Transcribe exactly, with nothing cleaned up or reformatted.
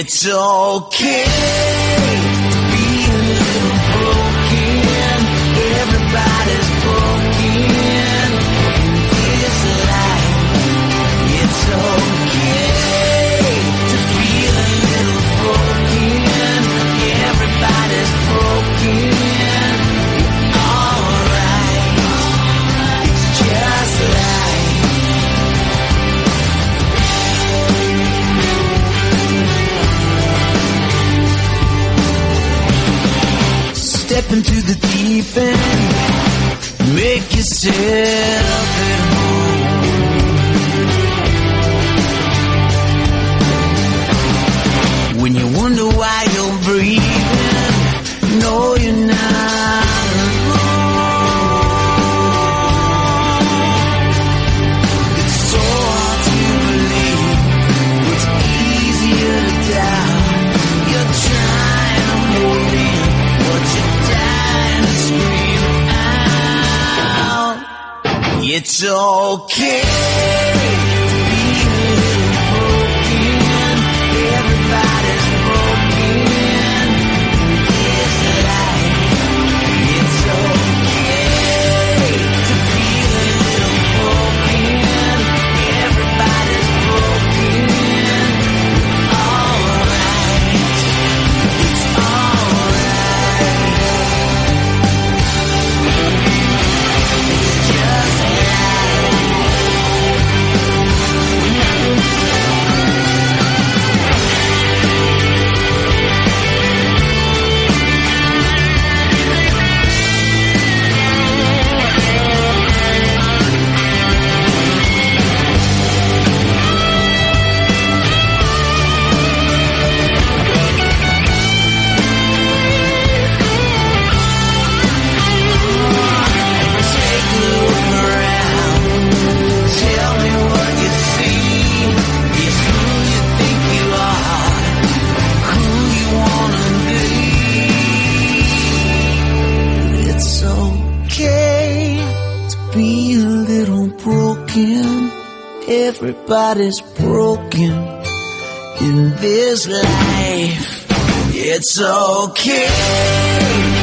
It's okay to be a little broken. Everybody's broken in this life. It's okay to feel a little broken. Everybody's broken. Alright, it's just life. Step into the deep end, make yourself at home. When you wonder why you're breathing, no, you're not alone. It's so hard to believe, it's easier to doubt. You're trying to hold in what you're dying to scream out. It's okay to be a little broken. Everybody's broken in this life. It's okay to feel a little broken. Everybody's broken. Alright, it's alright. It's just take a look around. Tell me what you see. It's who you think you are, who you wanna be. It's okay to be a little broken. Everybody's broken in this life. It's okay